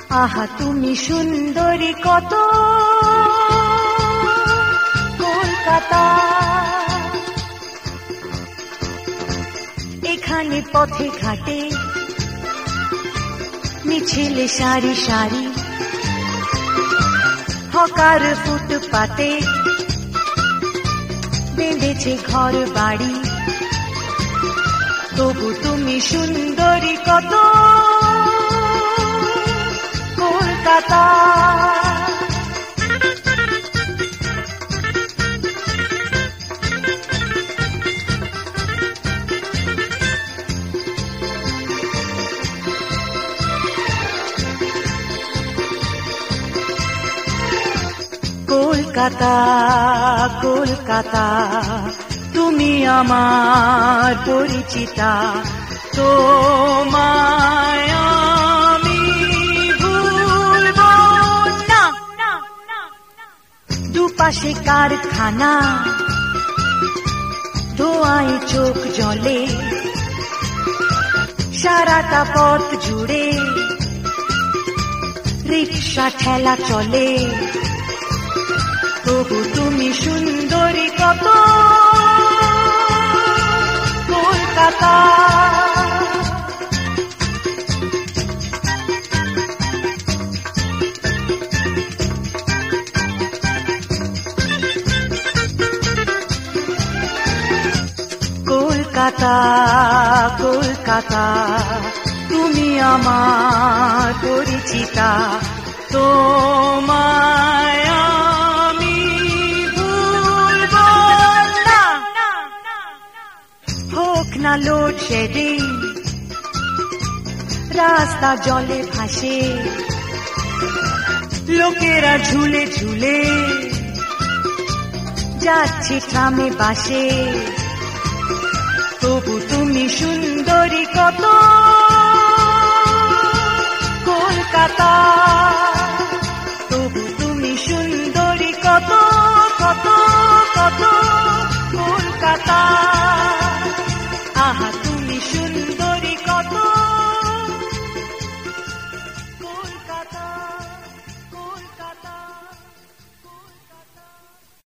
আহা তুমি সুন্দরী কত কলকাতা, এখানে পথে ঘাটে মিছিলে সারি সারি, হকার ফুটপাতে বেঁধেছে ঘর বাড়ি, তবু তুমি সুন্দরী কত কলকাতা। কলকাতা কলকাতা তুমি আমার পরিচিতা, তোমায় আমি ভুলব না। দুপাশে কারখানা, ধোঁয়ায় চোখ জ্বলে, সারাটা পথ জুড়ে রিক্সা ঠেলা চলে, তবু তুমি সুন্দরী কত কলকাতা। কলকাতা কলকাতা তুমি আমার পরিচিতা, তোমায় আমি ভুলব না। হোক না লোডশেডিং, রাস্তা জলে ভাসে, লোকেরা ঝুলে ঝুলে যাচ্ছে ট্রামে বাসে, তবু তুমি সুন্দরী কত কলকাতা, তবু তুমি সুন্দরী কত কত কত কলকাতা।